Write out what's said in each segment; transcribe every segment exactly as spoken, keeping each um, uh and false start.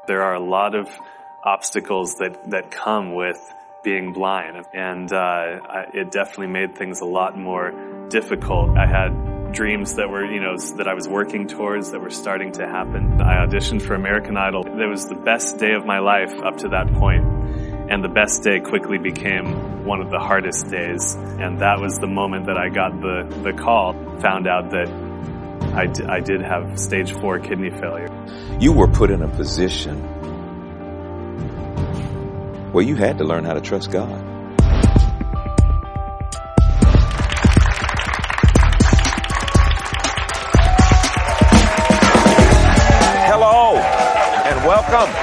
There are a lot of obstacles that, that come with being blind, and uh, I, it definitely made things a lot more difficult. I had dreams that were, you know, that I was working towards that were starting to happen. I auditioned for American Idol. It was the best day of my life up to that point, and the best day quickly became one of the hardest days. And that was the moment that I got the, the call, found out that I, d- I did have stage four kidney failure. You were put in a position where you had to learn how to trust God. Hello and welcome.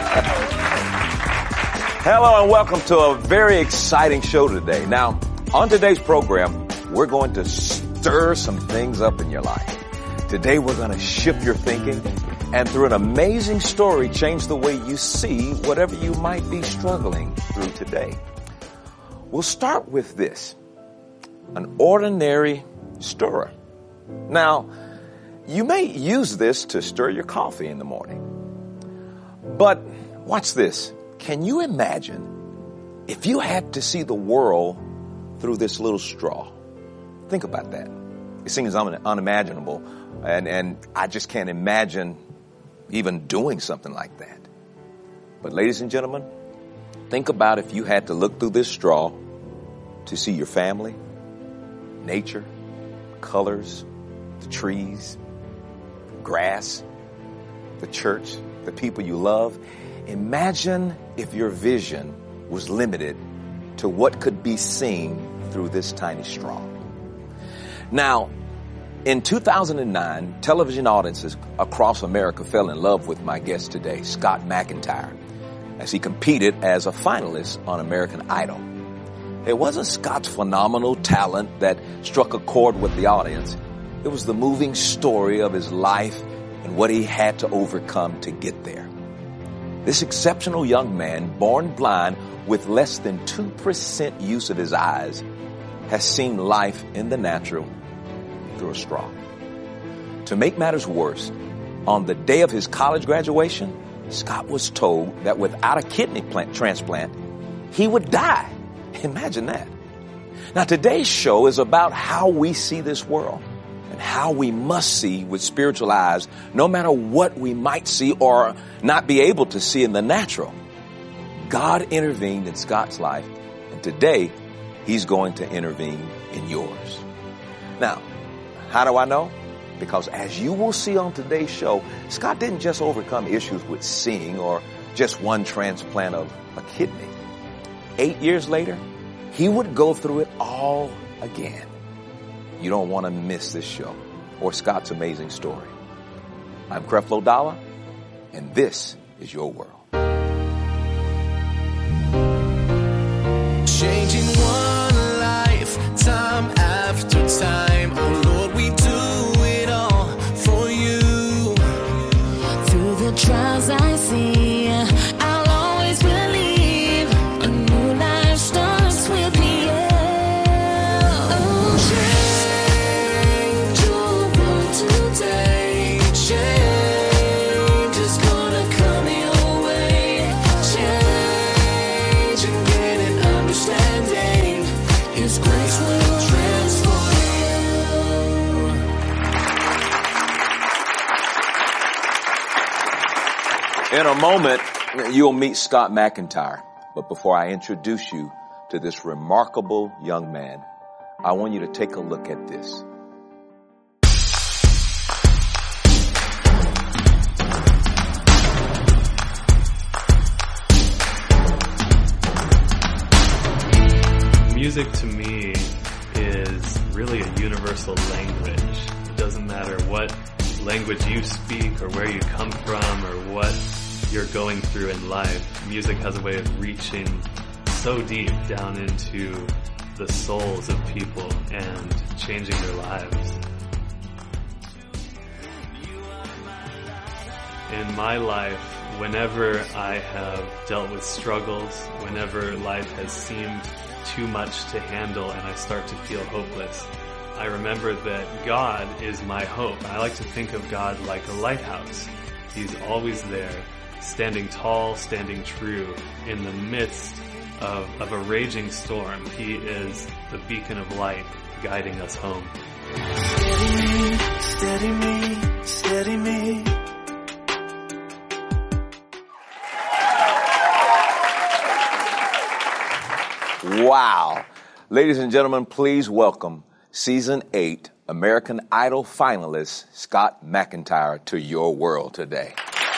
Hello and welcome to a very exciting show today. Now, on today's program, we're going to stir some things up in your life. Today we're going to shift your thinking and through an amazing story change the way you see whatever you might be struggling through today. We'll start with this, an ordinary stirrer. Now, you may use this to stir your coffee in the morning. But watch this. Can you imagine if you had to see the world through this little straw? Think about that. It seems un- unimaginable, and, and I just can't imagine even doing something like that. But ladies and gentlemen, think about if you had to look through this straw to see your family, nature, colors, the trees, grass, the church, the people you love. Imagine if your vision was limited to what could be seen through this tiny straw. Now, in two thousand nine, television audiences across America fell in love with my guest today, Scott McIntyre, as he competed as a finalist on American Idol. It wasn't Scott's phenomenal talent that struck a chord with the audience. It was the moving story of his life and what he had to overcome to get there. This exceptional young man, born blind with less than two percent use of his eyes, has seen life in the natural through a straw. To make matters worse, on the day of his college graduation, Scott was told that without a kidney plant transplant, he would die. Imagine that. Now, today's show is about how we see this world and how we must see with spiritual eyes, no matter what we might see or not be able to see in the natural. God intervened in Scott's life, and today he's going to intervene in yours. Now, how do I know? Because as you will see on today's show, Scott didn't just overcome issues with seeing or just one transplant of a kidney. Eight years later, he would go through it all again. You don't want to miss this show or Scott's amazing story. I'm Creflo Dollar, and this is your world. Changing one life, time after time. Oh Lord, we do it all for you. Through the trials I see, I'll always believe a new life starts with me. Oh, change your world today. Change is gonna come your way. Change and get an understanding. His grace will transform you. In a moment, you'll meet Scott McIntyre. But before I introduce you to this remarkable young man, I want you to take a look at this. Music to me is really a universal language. It doesn't matter what language you speak or where you come from or what you're going through in life. Music has a way of reaching so deep down into the souls of people and changing their lives. In my life, whenever I have dealt with struggles, whenever life has seemed too much to handle and I start to feel hopeless, I remember that God is my hope. I like to think of God like a lighthouse. He's always there, standing tall, standing true in the midst of, of a raging storm. He is the beacon of light guiding us home. Steady me, steady me, steady me. Wow. Ladies and gentlemen, please welcome Season eight American Idol finalist Scott McIntyre to your world today.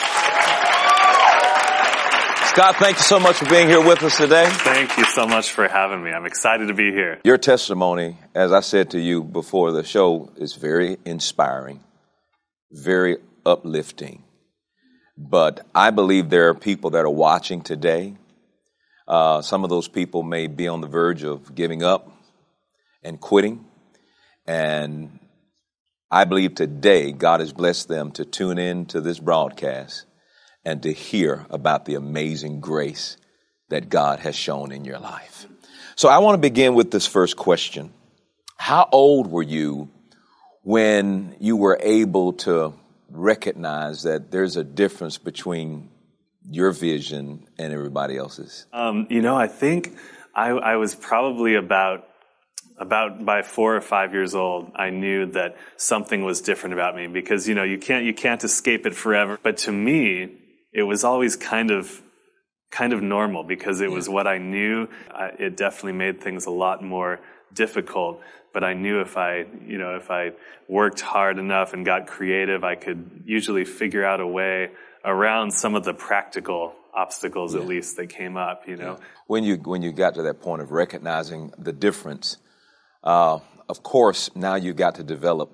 Scott, thank you so much for being here with us today. Thank you so much for having me. I'm excited to be here. Your testimony, as I said to you before the show, is very inspiring, very uplifting. But I believe there are people that are watching today. Uh, some of those people may be on the verge of giving up and quitting. And I believe today God has blessed them to tune in to this broadcast and to hear about the amazing grace that God has shown in your life. So I want to begin with this first question. How old were you when you were able to recognize that there's a difference between your vision and everybody else's? Um, you know, I think I, I was probably about About by four or five years old, I knew that something was different about me because, you know, you can't, you can't escape it forever. But to me, it was always kind of, kind of normal because it was what I knew. I, it definitely made things a lot more difficult. But I knew if I, you know, if I worked hard enough and got creative, I could usually figure out a way around some of the practical obstacles, yeah. at least, that came up, you know. When you, when you got to that point of recognizing the difference, Uh, of course, now you got to develop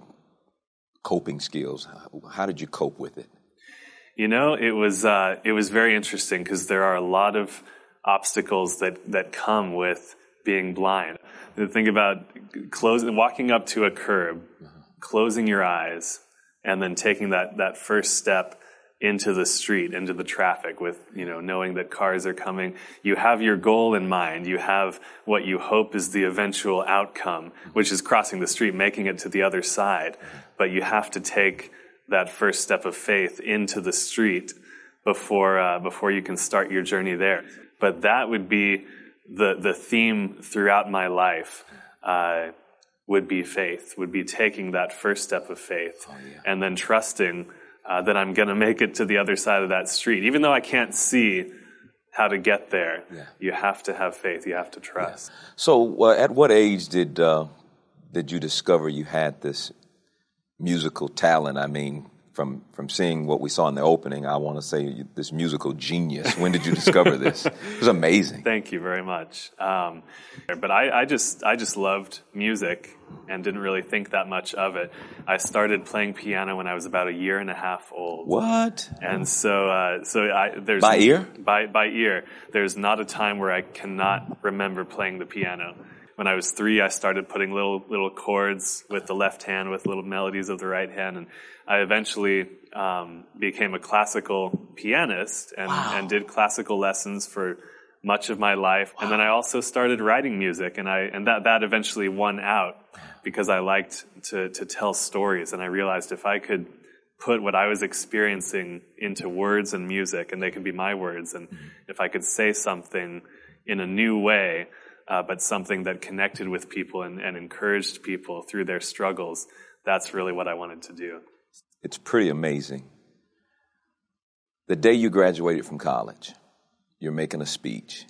coping skills. How did you cope with it? You know, it was uh, it was very interesting because there are a lot of obstacles that, that come with being blind. Think about closing, walking up to a curb, uh-huh. closing your eyes, and then taking that, that first step into the street, into the traffic with, you know, knowing that cars are coming. You have your goal in mind. You have what you hope is the eventual outcome, which is crossing the street, making it to the other side. But you have to take that first step of faith into the street before, uh, before you can start your journey there. But that would be the, the theme throughout my life, uh, would be faith, would be taking that first step of faith oh, yeah. and then trusting Uh, that I'm going to make it to the other side of that street. Even though I can't see how to get there, yeah. you have to have faith. You have to trust. Yeah. So uh, at what age did uh, did you discover you had this musical talent? I mean, from, from seeing what we saw in the opening, I want to say this musical genius. When did you discover this? It was amazing. Thank you very much. Um, but I, I just I just loved music and didn't really think that much of it. I started playing piano when I was about a year and a half old. What? And so, uh, so I, there's by ear? By by ear. There's not a time where I cannot remember playing the piano. When I was three, I started putting little little chords with the left hand, with little melodies of the right hand, and I eventually um, became a classical pianist and, wow. and did classical lessons for much of my life. Wow. And then I also started writing music, and I and that that eventually won out because I liked to to tell stories, and I realized if I could put what I was experiencing into words and music, and they could be my words, and mm-hmm. if I could say something in a new way, uh, but something that connected with people and, and encouraged people through their struggles, that's really what I wanted to do. It's pretty amazing. The day you graduated from college, you're making a speech,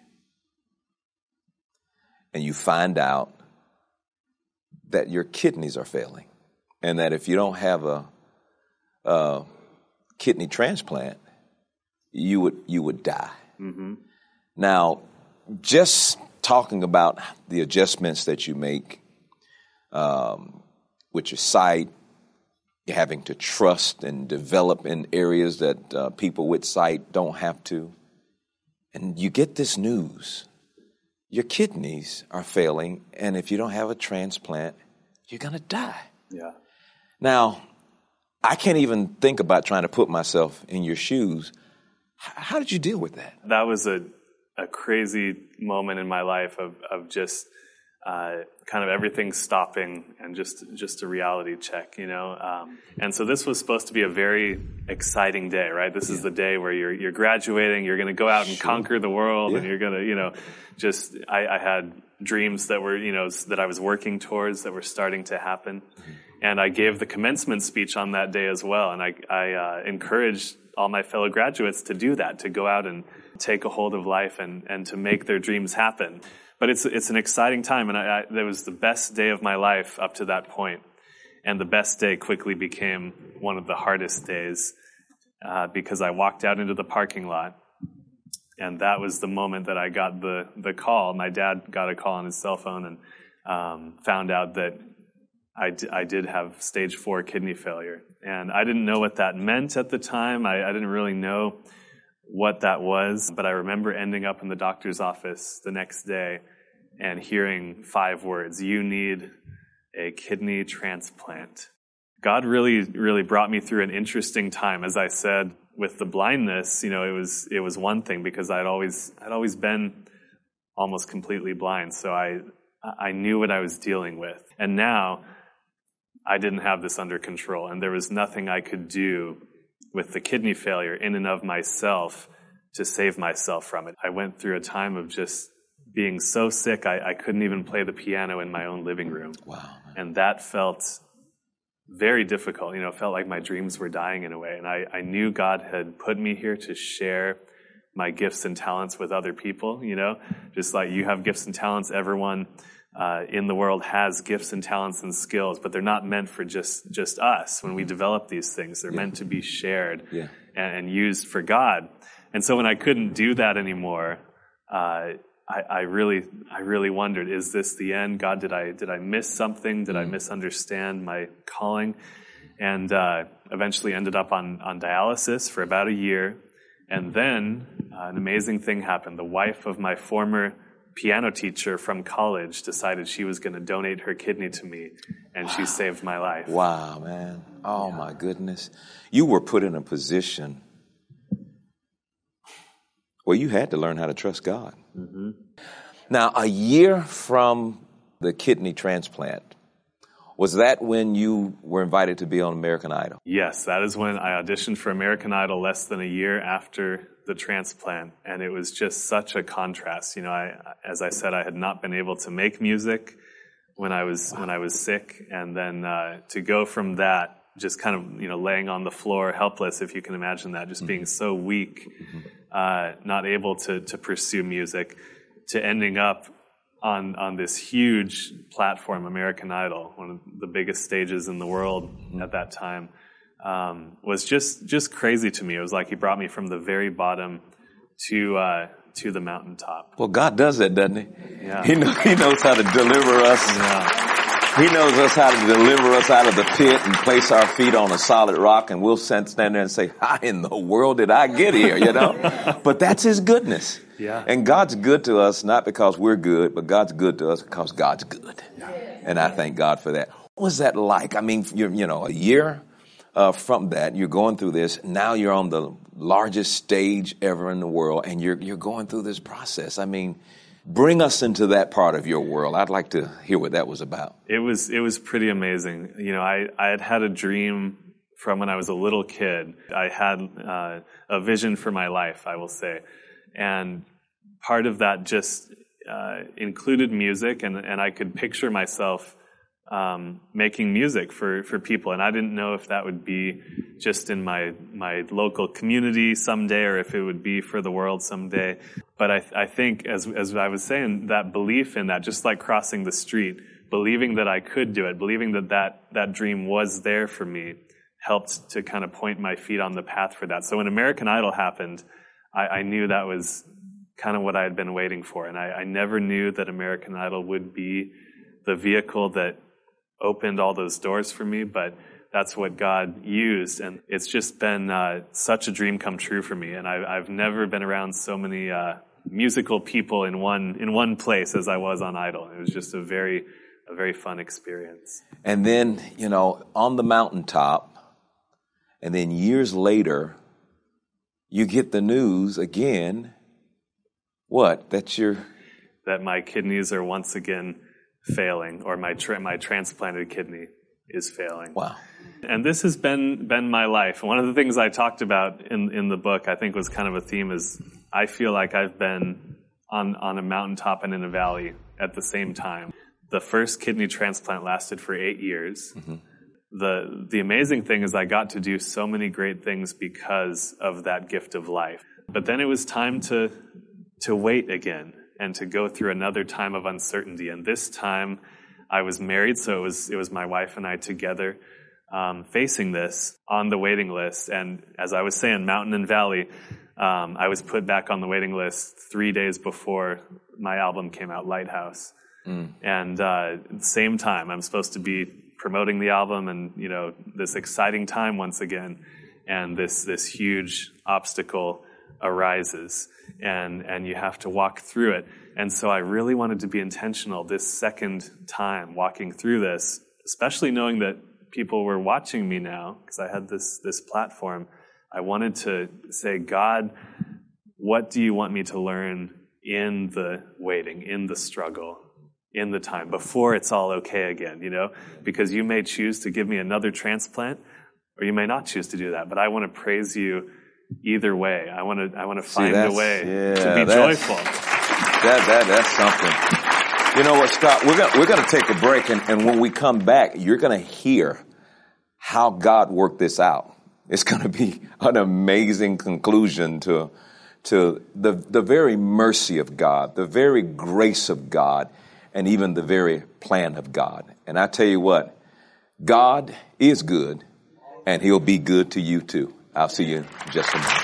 and you find out that your kidneys are failing, and that if you don't have a, a kidney transplant, you would you would die. Mm-hmm. Now, just talking about the adjustments that you make um, with your sight, you're having to trust and develop in areas that uh, people with sight don't have to, and you get this news. Your kidneys are failing, and if you don't have a transplant, you're going to die. Yeah. Now, I can't even think about trying to put myself in your shoes. H- how did you deal with that? That was a, a crazy moment in my life of, of just uh, kind of everything stopping and just just a reality check, you know. Um, and so this was supposed to be a very exciting day, right? This yeah. is the day where you're you're graduating, you're going to go out and sure. conquer the world, yeah. and you're going to, you know, just I, I had dreams that were, you know, that I was working towards that were starting to happen. Mm-hmm. And I gave the commencement speech on that day as well. And I, I uh, encouraged all my fellow graduates to do that, to go out and take a hold of life and, and to make their dreams happen. But it's it's an exciting time, and I, I, that was the best day of my life up to that point. And the best day quickly became one of the hardest days uh, because I walked out into the parking lot, and that was the moment that I got the, the call. My dad got a call on his cell phone and um, found out that I, d- I did have stage four kidney failure. And I didn't know what that meant at the time. I, I didn't really know what that was. But I remember ending up in the doctor's office the next day and hearing five words: "You need a kidney transplant." God really, really brought me through an interesting time. As I said, with the blindness, you know, it was it was one thing because I'd always I'd always been almost completely blind. So I I knew what I was dealing with. And now I didn't have this under control, and there was nothing I could do with the kidney failure in and of myself to save myself from it. I went through a time of just being so sick, I, I couldn't even play the piano in my own living room. Wow. And that felt very difficult. You know, it felt like my dreams were dying in a way. And I, I knew God had put me here to share my gifts and talents with other people, you know, just like you have gifts and talents, everyone Uh, in the world has gifts and talents and skills, but they're not meant for just just us. When we develop these things, they're yeah. meant to be shared yeah. and, and used for God. And so when I couldn't do that anymore, uh, I, I really I really wondered: is this the end? God, did I did I miss something? Did mm. I misunderstand my calling? And uh, eventually ended up on on dialysis for about a year. And then uh, an amazing thing happened. The wife of my former piano teacher from college decided she was going to donate her kidney to me, and wow. she saved my life. Wow, man. Oh, yeah. My goodness. You were put in a position where you had to learn how to trust God. Mm-hmm. Now, a year from the kidney transplant, was that when you were invited to be on American Idol? Yes, that is when I auditioned for American Idol less than a year after the transplant, and it was just such a contrast. You know, I, as I said, I had not been able to make music when I was wow. when I was sick, and then uh, to go from that, just kind of, you know, laying on the floor, helpless, if you can imagine that, just mm-hmm. being so weak, mm-hmm. uh, not able to to pursue music, to ending up on on this huge platform, American Idol, one of the biggest stages in the world mm-hmm. at that time. Um, was just just crazy to me. It was like he brought me from the very bottom to uh, to the mountaintop. Well, God does that, doesn't he? Yeah. He, know, he knows how to deliver us. Yeah. He knows us how to deliver us out of the pit and place our feet on a solid rock, and we'll stand there and say, "How in the world did I get here?" You know. But that's His goodness. Yeah. And God's good to us not because we're good, but God's good to us because God's good. Yeah. And I thank God for that. What was that like? I mean, you're, you know, a year. Uh, from that, you're going through this. Now you're on the largest stage ever in the world, and you're you're going through this process. I mean, bring us into that part of your world. I'd like to hear what that was about. It was it was pretty amazing. You know, I, I had had a dream from when I was a little kid. I had uh, a vision for my life, I will say, and part of that just uh, included music, and and I could picture myself Um, making music for, for people. And I didn't know if that would be just in my, my local community someday or if it would be for the world someday. But I, I think, as, as I was saying, that belief in that, just like crossing the street, believing that I could do it, believing that that, that dream was there for me, helped to kind of point my feet on the path for that. So when American Idol happened, I, I knew that was kind of what I had been waiting for. And I, I never knew that American Idol would be the vehicle that opened all those doors for me, but that's what God used, and it's just been uh, such a dream come true for me. And I, I've never been around so many uh, musical people in one in one place as I was on Idol. It was just a very a very fun experience. And then, you know, on the mountaintop, and then years later, you get the news again. What? That you're that my kidneys are once again failing, or my tra- my transplanted kidney is failing. Wow. And this has been been my life. One of the things I talked about in, in the book, I think was kind of a theme, is I feel like I've been on, on a mountaintop and in a valley at the same time. The first kidney transplant lasted for eight years. Mm-hmm. The the amazing thing is I got to do so many great things because of that gift of life. But then it was time to to wait again and to go through another time of uncertainty. And this time I was married, so it was it was my wife and I together um, facing this on the waiting list. And as I was saying, mountain and valley, um, I was put back on the waiting list three days before my album came out, Lighthouse. Mm. And uh, at the same time, I'm supposed to be promoting the album, and you know, this exciting time once again, and this this huge obstacle arises, and and you have to walk through it. And so I really wanted to be intentional this second time walking through this, especially knowing that people were watching me now, because I had this this platform. I wanted to say, God, what do you want me to learn in the waiting, in the struggle, in the time, before it's all okay again, you know? Because you may choose to give me another transplant, or you may not choose to do that. But I want to praise you either way. I want to I want to find See, a way yeah, to be joyful. That that that's something. You know what, Scott? We're gonna we're gonna take a break, and, and when we come back, you're gonna hear how God worked this out. It's gonna be an amazing conclusion to to the the very mercy of God, the very grace of God, and even the very plan of God. And I tell you what, God is good, and He'll be good to you too. I'll see you in just a minute.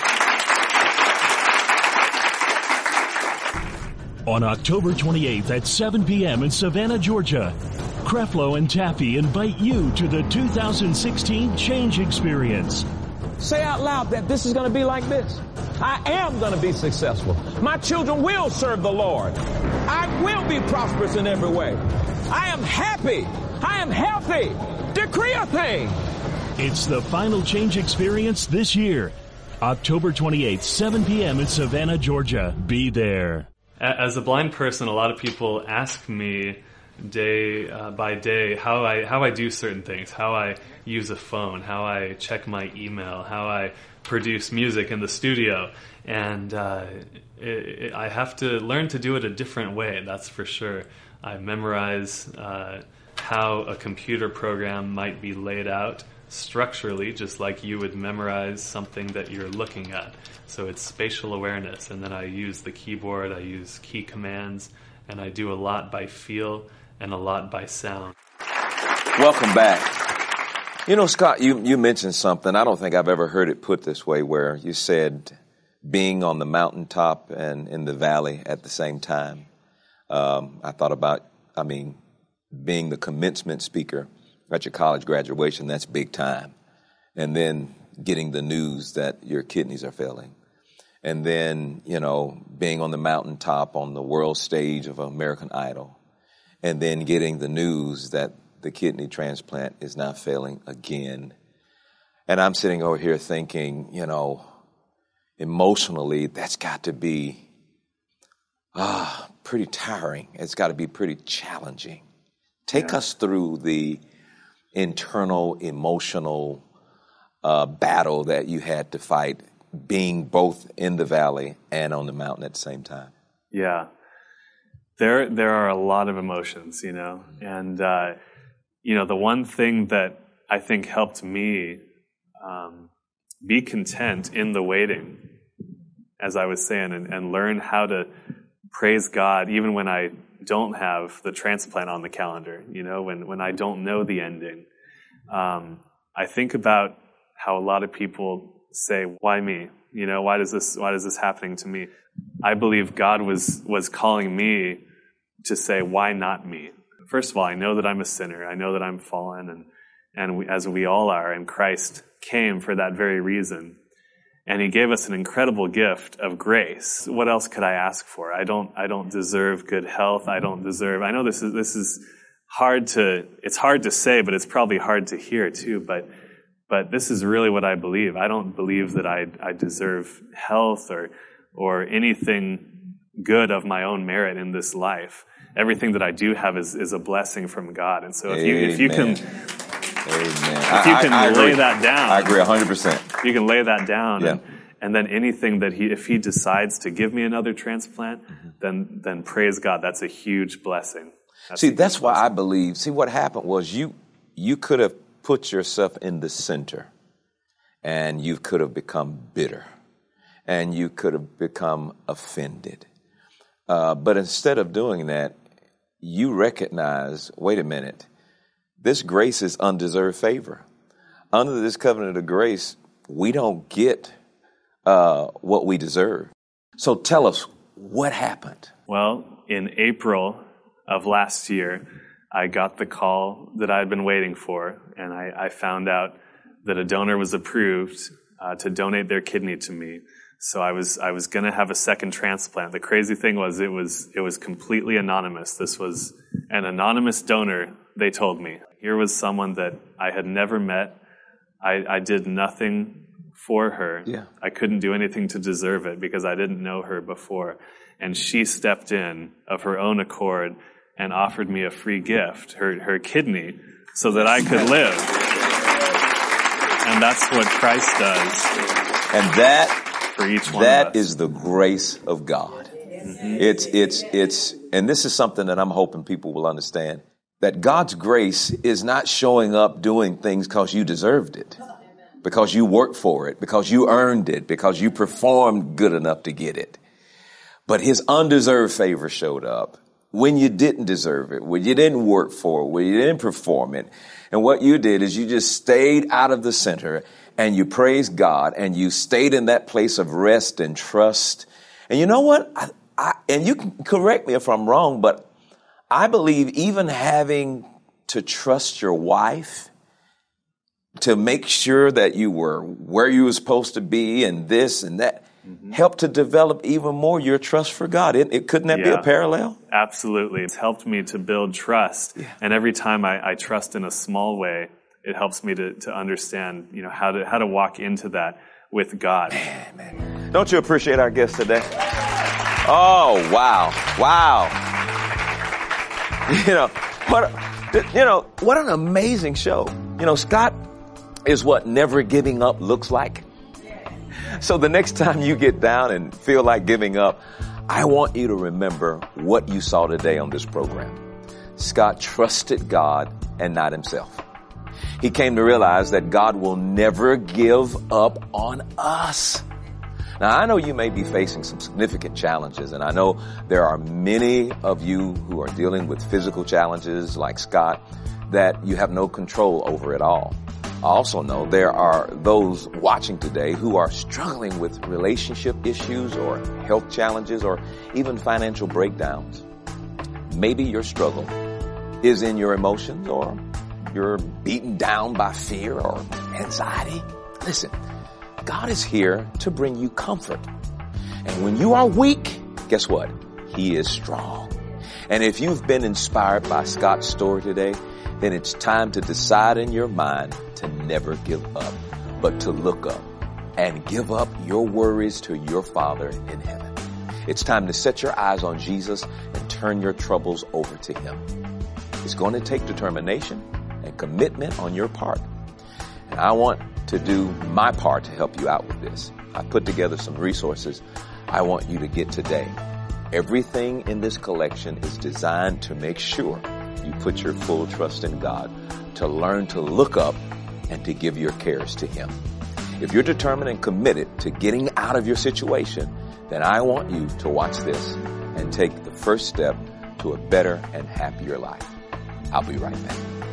On October twenty-eighth at seven p.m. in Savannah, Georgia, Creflo and Taffy invite you to the two thousand sixteen Change Experience. Say out loud that this is going to be like this. I am going to be successful. My children will serve the Lord. I will be prosperous in every way. I am happy. I am healthy. Decree a thing. It's the final Change Experience this year. October twenty-eighth, seven p.m. in Savannah, Georgia. Be there. As a blind person, a lot of people ask me day uh, by day how I how I do certain things, how I use a phone, how I check my email, how I produce music in the studio, and uh, it, it, I have to learn to do it a different way, that's for sure. I memorize uh, how a computer program might be laid out structurally, just like you would memorize something that you're looking at. So it's spatial awareness, and then I use the keyboard, I use key commands, and I do a lot by feel and a lot by sound. Welcome back. You know, Scott, you, you mentioned something. I don't think I've ever heard it put this way, where you said being on the mountaintop and in the valley at the same time. Um, I thought about, I mean, being the commencement speaker at your college graduation, that's big time. And then getting the news that your kidneys are failing. And then, you know, being on the mountaintop on the world stage of American Idol. And then getting the news that the kidney transplant is now failing again. And I'm sitting over here thinking, you know, emotionally, that's got to be ah, pretty tiring. It's got to be pretty challenging. Take yeah. us through the internal, emotional uh, battle that you had to fight, being both in the valley and on the mountain at the same time. Yeah. There there are a lot of emotions, you know, and, uh, you know, the one thing that I think helped me um, be content in the waiting, as I was saying, and, and learn how to praise God even when I don't have the transplant on the calendar, you know, when, when I don't know the ending. Um, I think about how a lot of people say, why me? You know, why does this, why is this happening to me? I believe God was, was calling me to say, why not me? First of all, I know that I'm a sinner. I know that I'm fallen, and, and we, as we all are, and Christ came for that very reason. And He gave us an incredible gift of grace. What else could I ask for? I don't, I don't deserve good health. I don't deserve, I know this is, this is hard to, it's hard to say, but it's probably hard to hear too. But, but this is really what I believe. I don't believe that I, I deserve health or, or anything good of my own merit in this life. everything that I do have is, is a blessing from God. And so if you, if you can, Amen. if you can I, I lay agree. that down, I agree one hundred percent. you can lay that down. Yeah. And, and then anything that he, if he decides to give me another transplant, mm-hmm. then, then praise God. That's a huge blessing. That's see, that's why blessing. I believe, see, what happened was you, you could have put yourself in the center, and you could have become bitter, and you could have become offended. Uh, but instead of doing that, you recognize, wait a minute, this grace is undeserved favor. Under this covenant of grace, we don't get uh, what we deserve. So tell us, what happened? Well, in April of last year, I got the call that I had been waiting for, and I, I found out that a donor was approved uh, to donate their kidney to me. So I was I was going to have a second transplant. The crazy thing was it was it was completely anonymous. This was an anonymous donor, they told me. Here was someone that I had never met. I, I did nothing for her. Yeah. I couldn't do anything to deserve it because I didn't know her before. And she stepped in of her own accord and offered me a free gift, her her kidney, so that I could live. And that's what Christ does. And that for each one that of us. is the grace of God. Mm-hmm. It's it's it's and this is something that I'm hoping people will understand, that God's grace is not showing up doing things because you deserved it, because you worked for it, because you earned it, because you performed good enough to get it. But his undeserved favor showed up when you didn't deserve it, when you didn't work for it, when you didn't perform it. And what you did is you just stayed out of the center and you praised God and you stayed in that place of rest and trust. And you know what? I, I, and you can correct me if I'm wrong, but I believe even having to trust your wife to make sure that you were where you were supposed to be and this and that, mm-hmm. helped to develop even more your trust for God. It, it couldn't that yeah, be a parallel? Absolutely. It's helped me to build trust. Yeah. And every time I, I trust in a small way, it helps me to, to understand, you know, how to how to walk into that with God. Man, man. Don't you appreciate our guest today? Oh, wow. Wow. You know, what you know, what an amazing show. You know, Scott is what never giving up looks like. So the next time you get down and feel like giving up, I want you to remember what you saw today on this program. Scott trusted God and not himself. He came to realize that God will never give up on us. Now, I know you may be facing some significant challenges, and I know there are many of you who are dealing with physical challenges like Scott that you have no control over at all. I also know there are those watching today who are struggling with relationship issues or health challenges or even financial breakdowns. Maybe your struggle is in your emotions, or you're beaten down by fear or anxiety. Listen, God is here to bring you comfort. And when you are weak, guess what? He is strong. And if you've been inspired by Scott's story today, then it's time to decide in your mind to never give up, but to look up and give up your worries to your Father in heaven. It's time to set your eyes on Jesus and turn your troubles over to Him. It's going to take determination and commitment on your part. And I want to do my part to help you out with this. I put together some resources I want you to get today. Everything in this collection is designed to make sure you put your full trust in God, to learn to look up and to give your cares to Him. If you're determined and committed to getting out of your situation, then I want you to watch this and take the first step to a better and happier life. I'll be right back.